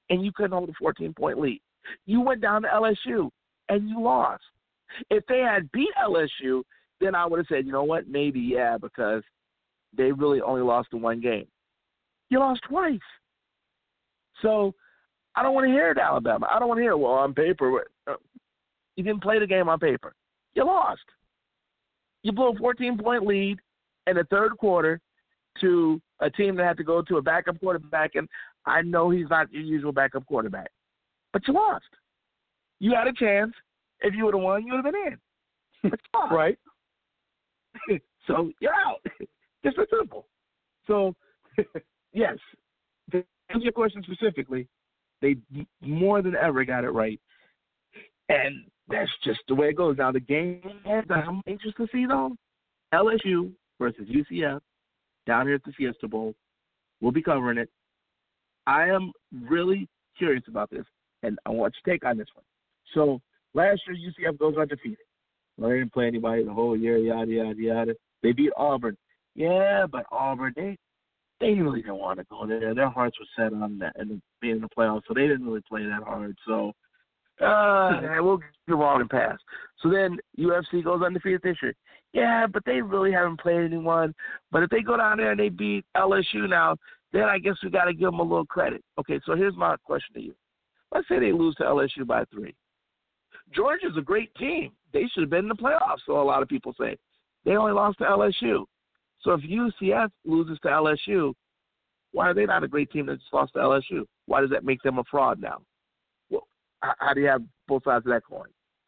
and you couldn't hold a 14-point lead. You went down to LSU, and you lost. If they had beat LSU, then I would have said, you know what, maybe, yeah, because they really only lost in one game. You lost twice. So I don't want to hear it, Alabama. I don't want to hear, well, on paper. You didn't play the game on paper. You lost. You blew a 14-point lead in the third quarter to a team that had to go to a backup quarterback, and I know he's not your usual backup quarterback. But you lost. You had a chance. If you would have won, you would have been in. But you lost. Right. So you're out. Just as simple. So, yes, to answer your question specifically, they more than ever got it right. And that's just the way it goes. Now, the game that I'm anxious to see, though, LSU versus UCF down here at the Fiesta Bowl. We'll be covering it. I am really curious about this, and I want your take on this one. So, last year, UCF goes undefeated. Well, they didn't play anybody the whole year, yada, yada, yada. They beat Auburn. Yeah, but Auburn, they really didn't want to go there. Their hearts were set on that and being in the playoffs, so they didn't really play that hard. So, we'll give Auburn a pass. So then UFC goes undefeated this year. Yeah, but they really haven't played anyone. But if they go down there and they beat LSU now, then I guess we got to give them a little credit. Okay, so here's my question to you. Let's say they lose to LSU by 3. Georgia's a great team. They should have been in the playoffs, so a lot of people say. They only lost to LSU. So if UCF loses to LSU, why are they not a great team that just lost to LSU? Why does that make them a fraud now? Well, how do you have both sides of that coin?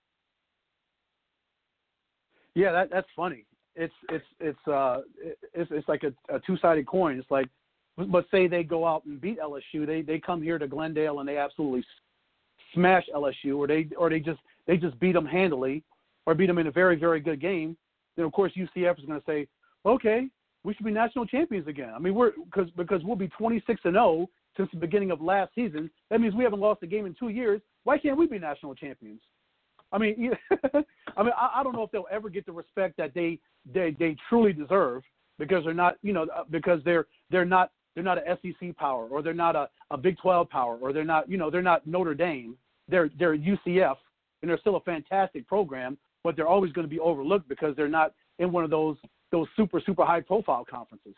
Yeah, that's funny. It's like a two-sided coin. It's like, but say they go out and beat LSU, they come here to Glendale and they absolutely smash LSU, or they just beat them handily, or beat them in a very, very good game. Then of course UCF is going to say, okay, we should be national champions again. I mean, because we'll be 26-0 since the beginning of last season. That means we haven't lost a game in 2 years. Why can't we be national champions? I mean, I don't know if they'll ever get the respect that they truly deserve, because they're not, because they're not an SEC power, or they're not a Big 12 power, or they're not Notre Dame. They're UCF, and they're still a fantastic program, but they're always going to be overlooked because they're not in one of those super, super high profile conferences.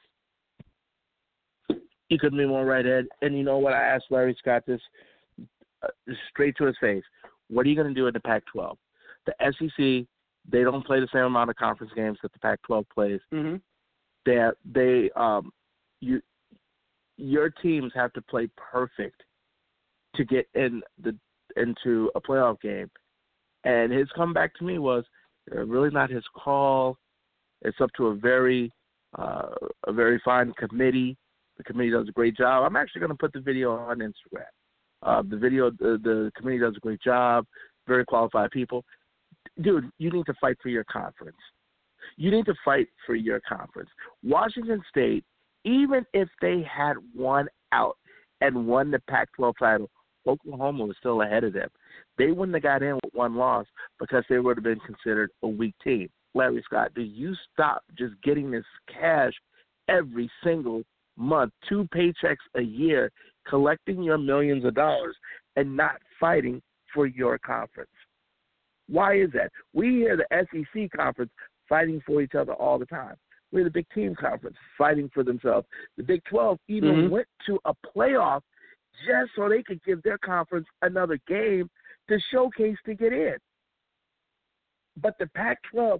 You couldn't be more right, Ed. And you know what? I asked Larry Scott this straight to his face. What are you going to do in the Pac-12? The SEC, they don't play the same amount of conference games that the Pac-12 plays. Mm-hmm. Your teams have to play perfect to get into a playoff game. And his comeback to me was really not his call. It's up to a very fine committee. The committee does a great job. I'm actually going to put the video on Instagram. The committee does a great job. Very qualified people. Dude, you need to fight for your conference. You need to fight for your conference. Washington State, even if they had won out and won the Pac-12 title, Oklahoma was still ahead of them. They wouldn't have got in with one loss because they would have been considered a weak team. Larry Scott, do you stop just getting this cash every single month, 2 paychecks a year, collecting your millions of dollars, and not fighting for your conference? Why is that? We hear the SEC conference fighting for each other all the time. We're the Big Team Conference fighting for themselves. The Big 12 even went to a playoff just so they could give their conference another game to showcase to get in. But the Pac-12,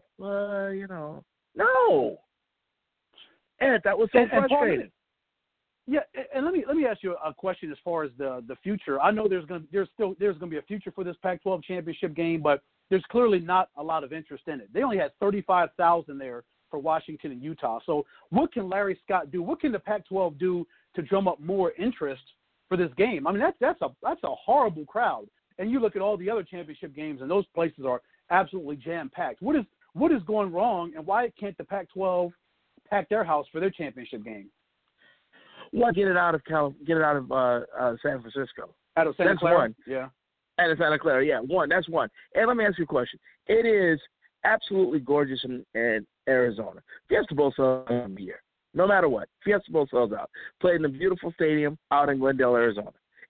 no. Ed, that was so frustrating. Yeah, and let me ask you a question as far as the future. I know there's going to be a future for this Pac-12 championship game, but there's clearly not a lot of interest in it. They only had 35,000 there for Washington and Utah. So what can Larry Scott do? What can the Pac-12 do to drum up more interest for this game? I mean, that's a horrible crowd. And you look at all the other championship games, and those places are absolutely jam-packed. What is going wrong, and why can't the Pac-12 pack their house for their championship game? Well, get it out of San Francisco. Out of Santa Clara? One. Yeah. Out of Santa Clara, yeah. That's one. And let me ask you a question. It is absolutely gorgeous in Arizona. Fiesta Bowl sells out every year. No matter what. Fiesta Bowl sells out. Played in a beautiful stadium out in Glendale, Arizona.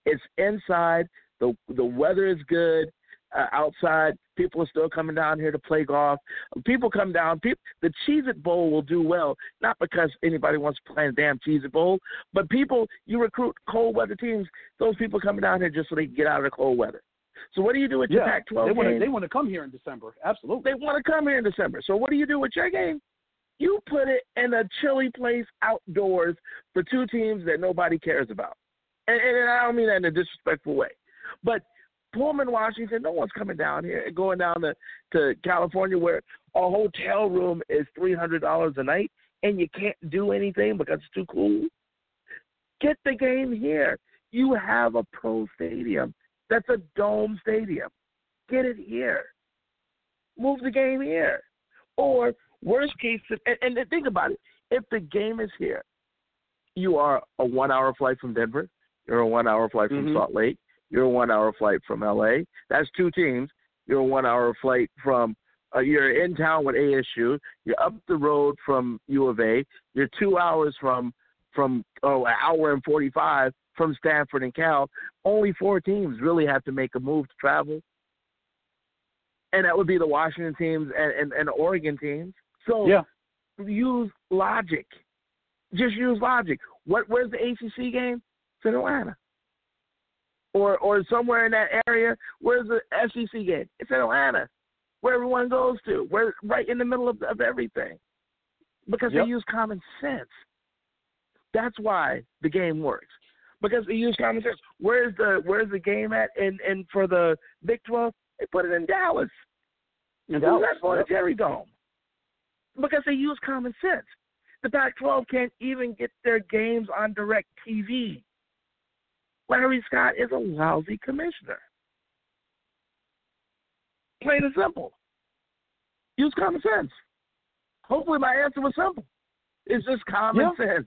It's inside. The weather is good. Outside, people are still coming down here to play golf. People come down. The Cheez-It Bowl will do well, not because anybody wants to play a damn Cheez-It Bowl, but you recruit cold weather teams. Those people coming down here just so they can get out of the cold weather. So what do you do with your Pac-12 game? They want to come here in December. Absolutely. They want to come here in December. So what do you do with your game? You put it in a chilly place outdoors for two teams that nobody cares about. And I don't mean that in a disrespectful way. But Pullman, Washington, no one's coming down here and going down to California where a hotel room is $300 a night and you can't do anything because it's too cool. Get the game here. You have a pro stadium. That's a dome stadium. Get it here. Move the game here. Or worst case, and think about it. If the game is here, you are a 1-hour flight from Denver. You're a 1-hour flight from Salt Lake. You're a 1-hour flight from L.A. That's two teams. You're a 1-hour flight from you're in town with ASU. You're up the road from U of A. You're 2 hours from an hour and 45 from Stanford and Cal. Only 4 teams really have to make a move to travel. And that would be the Washington teams and the Oregon teams. So use logic. Just use logic. Where's the ACC game? It's in Atlanta. Or somewhere in that area. Where's the SEC game? It's in Atlanta, where everyone goes to. We're right in the middle of everything. Because they use common sense. That's why the game works. Because they use common sense. Where's the game at? And for the Big 12, they put it in Dallas. That's for the Jerry Dome. Because they use common sense. The Pac-12 can't even get their games on direct TV. Larry Scott is a lousy commissioner. Plain and simple. Use common sense. Hopefully my answer was simple. It's just common sense.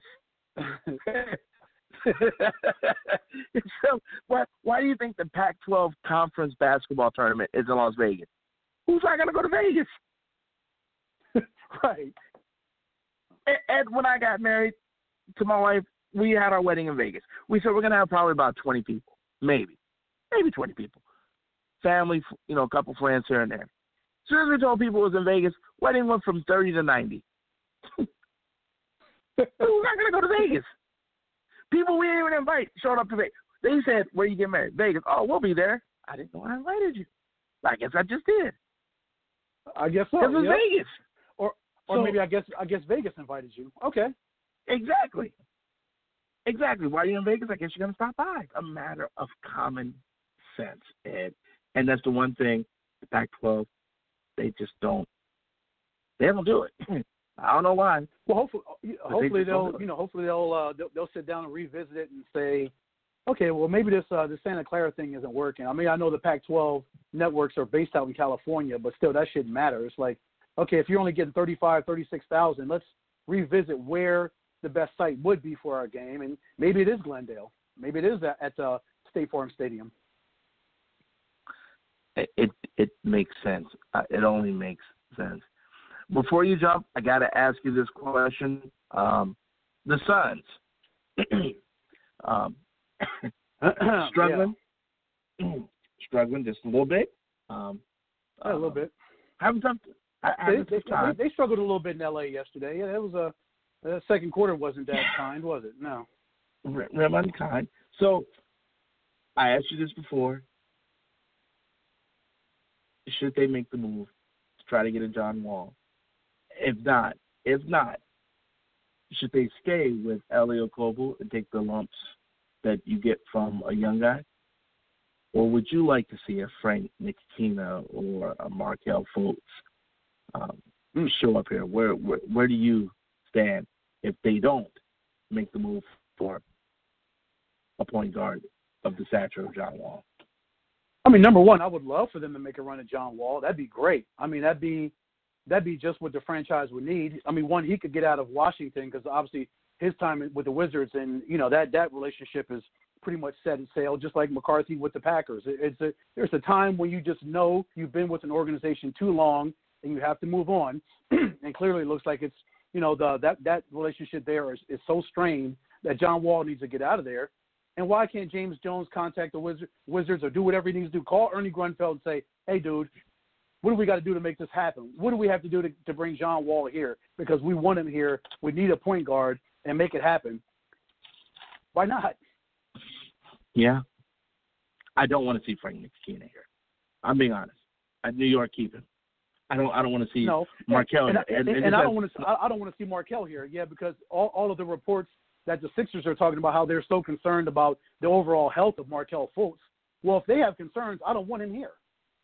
So why do you think the Pac-12 conference basketball tournament is in Las Vegas? Who's not going to go to Vegas? Right. And when I got married to my wife, we had our wedding in Vegas. We said we're going to have probably about 20 people, maybe 20 people. Family, a couple friends here and there. As soon as we told people it was in Vegas, wedding went from 30 to 90. Who's not going to go to Vegas? People we didn't even invite showed up to Vegas. They said, where you get married? Vegas. Oh, we'll be there. I didn't know I invited you. I guess I just did. I guess so. It was Vegas. Or maybe I guess Vegas invited you. Okay. Exactly. Why are you in Vegas? I guess you're going to stop by. It's a matter of common sense, Ed. And that's the one thing the Pac-12, they just don't. They don't do it. I don't know why. Well, hopefully they'll sit down and revisit it and say, okay, well maybe this Santa Clara thing isn't working. I mean, I know the Pac-12 networks are based out in California, but still that shouldn't matter. It's like, okay, if you're only getting 36,000, let's revisit where the best site would be for our game, and maybe it is Glendale. Maybe it is at State Farm Stadium. It makes sense. It only makes sense. Before you jump, I got to ask you this question. The Suns, struggling just a little bit. A little bit. Having tough time. They struggled a little bit in LA yesterday. Yeah, that was the second quarter wasn't that kind, was it? No. Unkind. So I asked you this before. Should they make the move to try to get a John Wall? If not, should they stay with Elio Kobo and take the lumps that you get from a young guy? Or would you like to see a Frank Ntilikina or a Markelle Fultz show up here? Where do you stand if they don't make the move for a point guard of the stature of John Wall? I mean, number one, I would love for them to make a run at John Wall. That'd be great. I mean, that'd be just what the franchise would need. I mean, one, he could get out of Washington because obviously his time with the Wizards and, that relationship is pretty much set and sail, just like McCarthy with the Packers. There's a time when you just know you've been with an organization too long and you have to move on. And clearly it looks like it's, that relationship there is so strained that John Wall needs to get out of there. And why can't James Jones contact the Wizards or do whatever he needs to do? Call Ernie Grunfeld and say, hey, dude, what do we got to do to make this happen? What do we have to do to bring John Wall here? Because we want him here. We need a point guard and make it happen. Why not? Yeah. I don't want to see Frank Ntilikina here. I'm being honest. New York, keep him. I don't want to see Markelle. And I don't want to see Markelle here. Yeah, because all of the reports that the Sixers are talking about how they're so concerned about the overall health of Markelle Fultz. Well, if they have concerns, I don't want him here.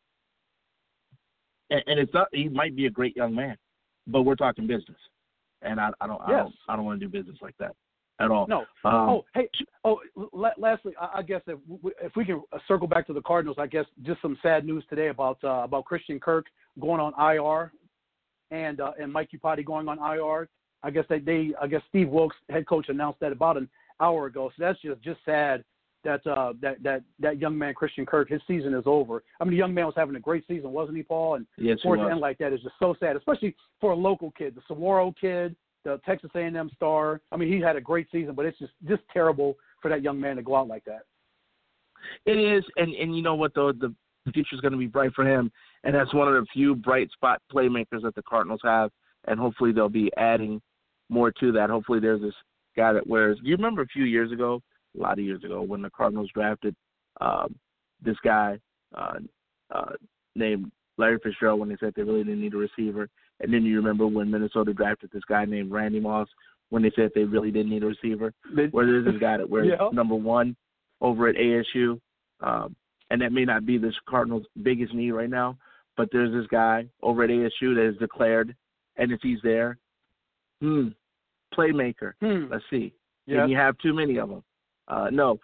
And it's not. He might be a great young man, but we're talking business, and I don't want to do business like that at all. No. Lastly, I guess if we can circle back to the Cardinals, I guess just some sad news today about Christian Kirk going on IR, and Mike Iupati going on IR. I guess Steve Wilkes, head coach, announced that about an hour ago. So that's just sad that that young man Christian Kirk, his season is over. I mean, the young man was having a great season, wasn't he, Paul? And yes, for it to end like that is just so sad, especially for a local kid, the Saguaro kid, the Texas A&M star. I mean, he had a great season, but it's just terrible for that young man to go out like that. It is, and you know what, though? The future is going to be bright for him, and that's one of the few bright spot playmakers that the Cardinals have, and hopefully they'll be adding more to that. Hopefully there's this guy that wears – do you remember a few years ago, a lot of years ago, when the Cardinals drafted this guy named Larry Fitzgerald when they said they really didn't need a receiver? And then you remember when Minnesota drafted this guy named Randy Moss when they said they really didn't need a receiver? Where there's this guy that wears number 1 over at ASU. And that may not be this Cardinals' biggest need right now, but there's this guy over at ASU that is declared, and if he's there, playmaker. Let's see. Can you have too many of them? No.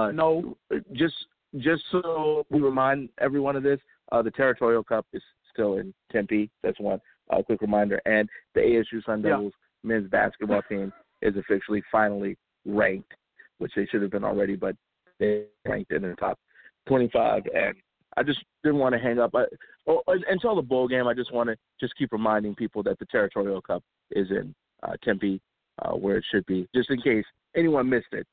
Just so we remind everyone of this, the Territorial Cup is still in Tempe. That's one quick reminder. And the ASU Sun Devils men's basketball team is officially finally ranked, which they should have been already, but they ranked in the top 25. And I just didn't want to hang up. Until the bowl game, I just want to keep reminding people that the Territorial Cup is in Tempe, where it should be, just in case anyone missed it.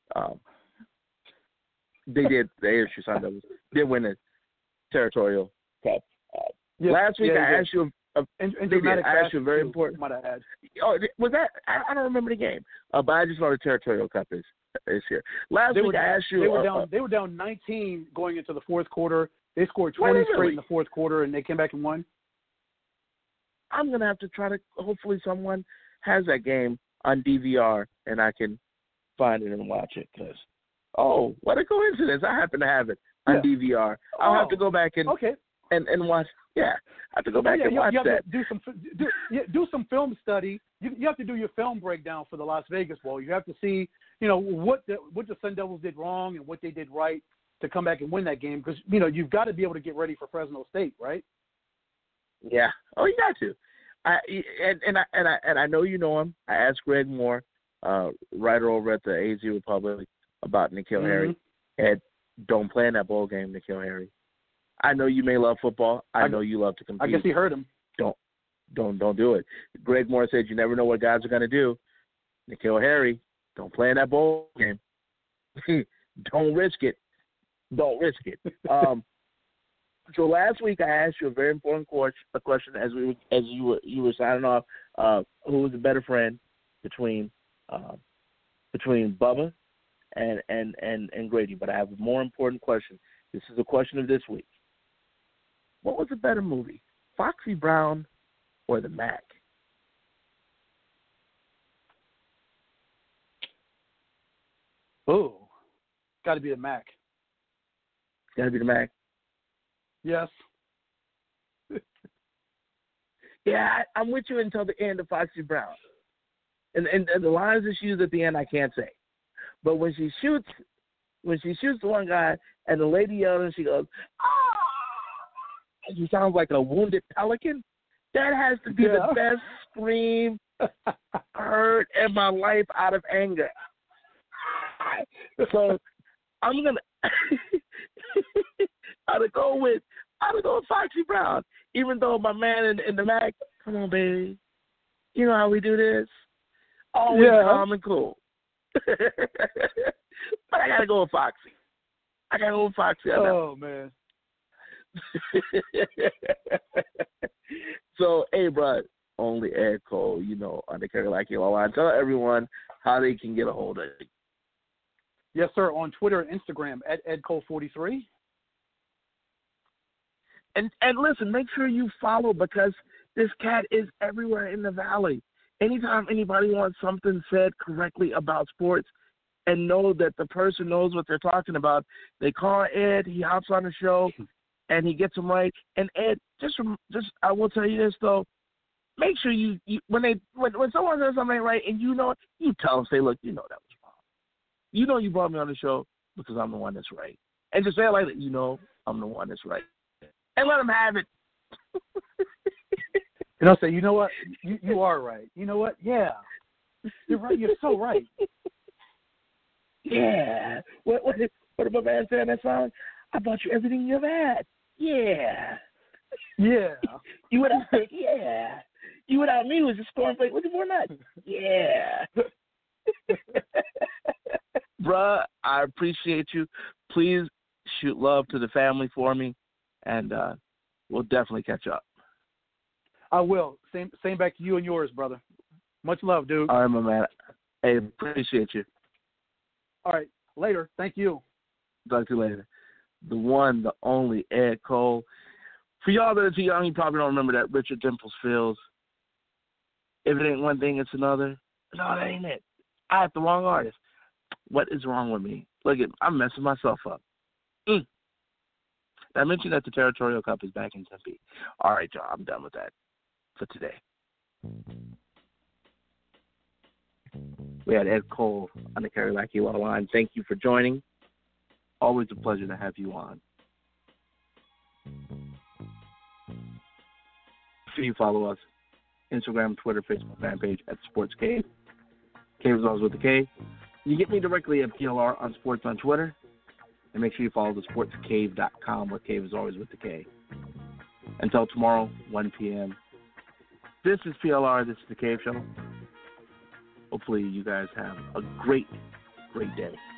They did. The ASU Sun Devils did win the Territorial Cup. Last week I asked you I asked you a very important. Might have had. Oh, was that? I don't remember the game, but I just know the Territorial Cup is here. Last week I asked you. They were down 19 going into the fourth quarter. They scored 20 straight in the fourth quarter, and they came back and won. I'm gonna have to try to. Hopefully, someone has that game on DVR, and I can find it and watch it. Because, what a coincidence! I happen to have it on DVR. I'll have to go back and watch. Yeah, I have to go back and watch that. Do some film study. You have to do your film breakdown for the Las Vegas Bowl. You have to see, what the Sun Devils did wrong and what they did right to come back and win that game. Because you've got to be able to get ready for Fresno State, right? Yeah. Oh, you got to. I know you know him. I asked Greg Moore, writer over at the AZ Republic, about N'Keal Harry. And don't play in that bowl game, N'Keal Harry. I know you may love football. I know you love to compete. I guess he heard him. Don't do it. Greg Moore said you never know what guys are going to do. N'Keal Harry, don't play in that bowl game. Don't risk it. Don't risk it. So last week I asked you a very important question as you were signing off. Who was the better friend between Bubba and Grady? But I have a more important question. This is the question of this week. What was a better movie, Foxy Brown or The Mac? Oh, got to be The Mac. Got to be The Mac. Yes. Yeah, I'm with you until the end of Foxy Brown. And the lines that she used at the end, I can't say. But when she shoots the one guy and the lady yells and she goes, "Ah!" and she sounds like a wounded pelican, that has to be the best scream heard in my life out of anger. So I'm gonna I'd go with Foxy Brown, even though my man in the Mac, come on, baby, you know how we do this. Always calm and cool. But I gotta go with Foxy. On Oh man. So, hey, bro, only Ed Cole, on the Carolina line. Tell everyone how they can get a hold of you. Yes, sir. On Twitter and Instagram at EdCole43. And listen, make sure you follow because this cat is everywhere in the Valley. Anytime anybody wants something said correctly about sports and know that the person knows what they're talking about, they call Ed, he hops on the show, and he gets them right. And Ed, just I will tell you this, though, make sure you when someone says something ain't right and you know it, you tell them, say, look, that was wrong. You brought me on the show because I'm the one that's right. And just say it like that, I'm the one that's right. And let them have it. And I'll say, you know what? You are right. You know what? Yeah. You're right. You're so right. Yeah. What did my man say in that song? I bought you everything you ever had. Yeah. Yeah. You without me was just cornflake with the more nuts. Yeah. Bruh, I appreciate you. Please shoot love to the family for me, and we'll definitely catch up. I will. Same back to you and yours, brother. Much love, dude. All right, my man. Hey, appreciate you. All right. Later. Thank you. Talk to you later. The one, the only Ed Cole. For y'all that are too young, you probably don't remember that Richard Dimples Fields. If it ain't one thing, it's another. No, that ain't it. I have the wrong artist. What is wrong with me? Look, I'm messing myself up. I mentioned that the Territorial Cup is back in Tempe. All right, y'all, I'm done with that for today. We had Ed Cole on the Carolina line. Thank you for joining. Always a pleasure to have you on. Make sure you follow us. Instagram, Twitter, Facebook fan page at Sports Cave. Cave is always with the K. You get me directly at PLR on Sports on Twitter. And make sure you follow the sportscave.com where Cave is always with the K. Until tomorrow, 1 p.m. This is PLR. This is the Cave Show. Hopefully you guys have a great, great day.